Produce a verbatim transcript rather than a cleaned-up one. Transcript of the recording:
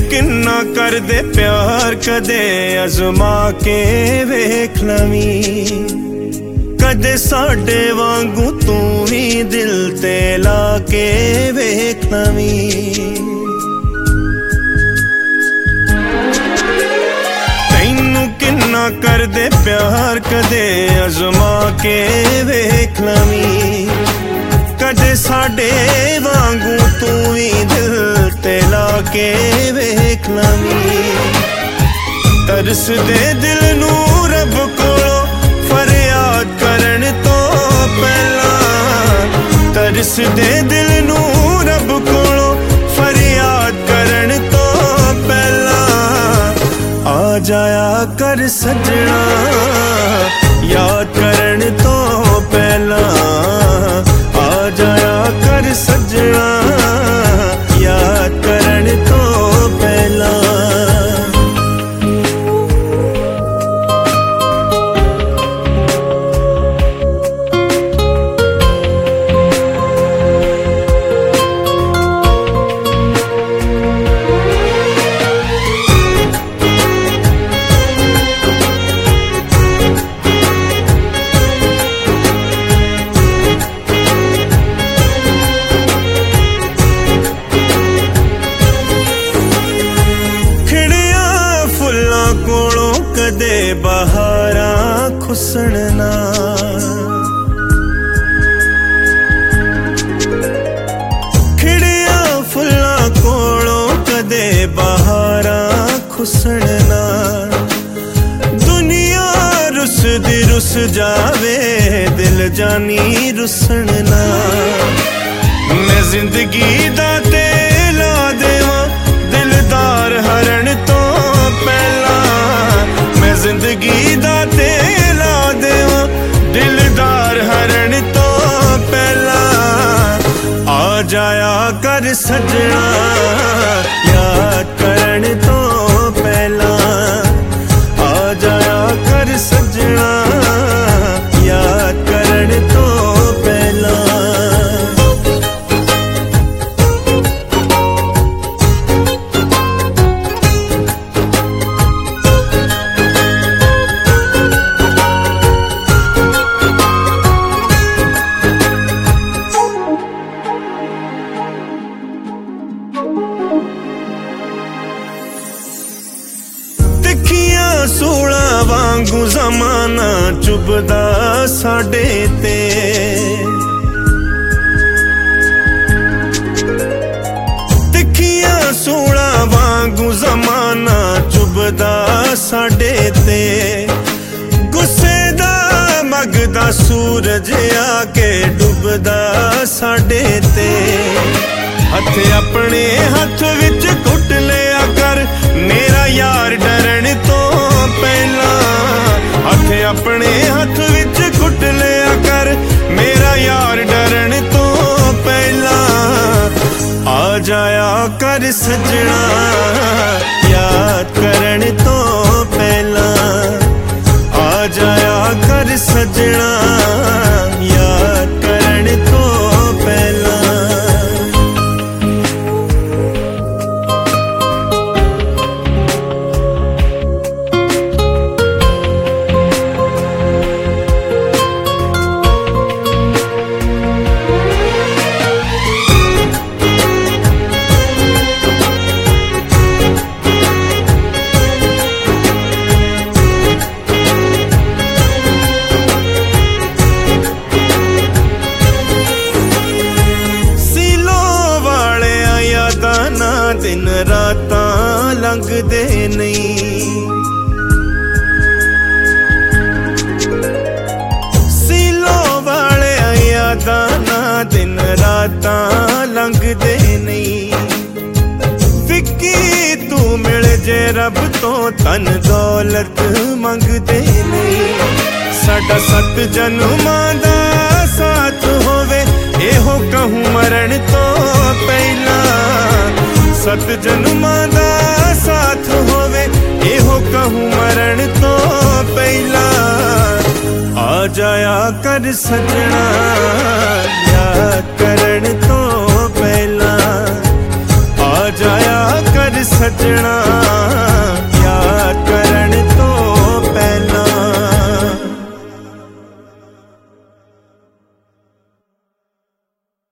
किन्ना कर दे प्यार कदे अजमा के वेख लवीं, कदे साडे वांगू तू भी दिल ते ला के वेख लवीं। तैनू किन्ना कर दे प्यार कदे अजमा के वेख लवीं, कदे साडे वांगू तू भी दिल ते ला के वेख लवीं। तरस दे दिल नू रब कोलों फरियाद करन तो पहला, तरस दे दिल नू रब कोलों फरियाद करन तो पहला, आ जाया कर सजना याद करन तो पहला, आ जाया कर सजना याद करन तो पहला। कदे बहारा खुसणना, खिड़िया फुल्ला कोलों कदे बहारा खुसणना। दुनिया रुस दी रुस जावे दिल जानी रुसणना। मैं जिंदगी दा तेला देवां दिलदार हरण तो पहला, मैं जिंदगी दा तेला देवां दिलदार हरण तो पहला, आ जाया कर सजना याद करन तो पहला, आ जाया कर सजना याद करन तो पहला। सूला वांगू जमाना चुभदा साडे ते, तिखिया सूला वांगू जमाना चुभदा साडे ते। गुस्से दा मगदा सूरज आके डुबदा साडे ते। हथ अपने हथ विच घुट लिया कर मेरा यार डरन तो पहला, हथ अपने हथ विच घुट लिया कर मेरा यार डरन तो पहला, आ जाया कर सजना याद करन तो पहला, आ जाया कर सजना याद करन तो पहला। दिन रातां लंघदे नहीं, सीलो वाले यादां ना दिन रातां लंघदे नहीं। विक्की तू मिल जे रब तो धन दौलत मंगदे नहीं। साडा सत जन्मां दा साथ होवे एहो कहूं मरण तो पहला, सत जन्मां दा साथ होवे एहो कहूं मरण तो पहला, आ जाया कर सजना याद करन तो पहला, आ जाया कर सजना। सजना